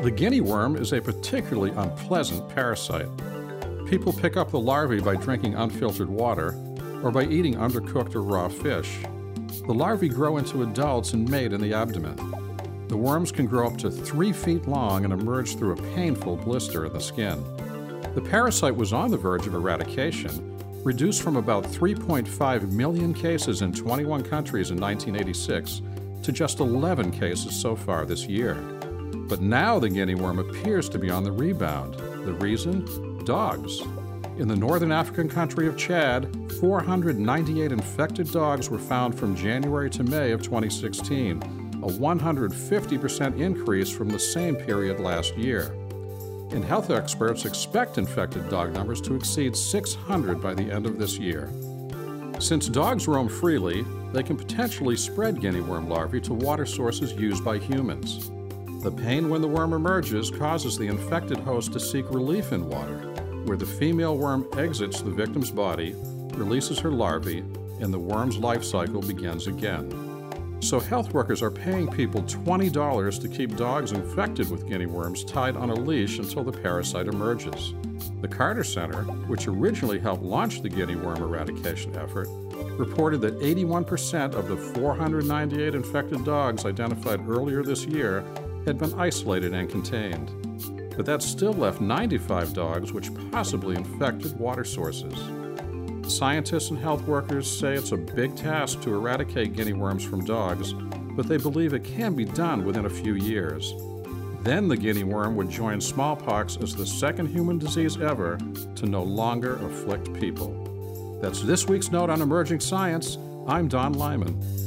The guinea worm is a particularly unpleasant parasite. People pick up the larvae by drinking unfiltered water or by eating undercooked or raw fish. The larvae grow into adults and mate in the abdomen. The worms can grow up to 3 feet long and emerge through a painful blister in the skin. The parasite was on the verge of eradication, reduced from about 3.5 million cases in 21 countries in 1986 to just 11 cases so far this year. But now the guinea worm appears to be on the rebound. The reason? Dogs. In the northern African country of Chad, 498 infected dogs were found from January to May of 2016, a 150% increase from the same period last year. And health experts expect infected dog numbers to exceed 600 by the end of this year. Since dogs roam freely, they can potentially spread guinea worm larvae to water sources used by humans. The pain when the worm emerges causes the infected host to seek relief in water, where the female worm exits the victim's body, releases her larvae, and the worm's life cycle begins again. So health workers are paying people $20 to keep dogs infected with guinea worms tied on a leash until the parasite emerges. The Carter Center, which originally helped launch the guinea worm eradication effort, reported that 81% of the 498 infected dogs identified earlier this year had been isolated and contained. But that still left 95 dogs which possibly infected water sources. Scientists and health workers say it's a big task to eradicate guinea worms from dogs, but they believe it can be done within a few years. Then the guinea worm would join smallpox as the second human disease ever to no longer afflict people. That's this week's Note on Emerging Science. I'm Don Lyman.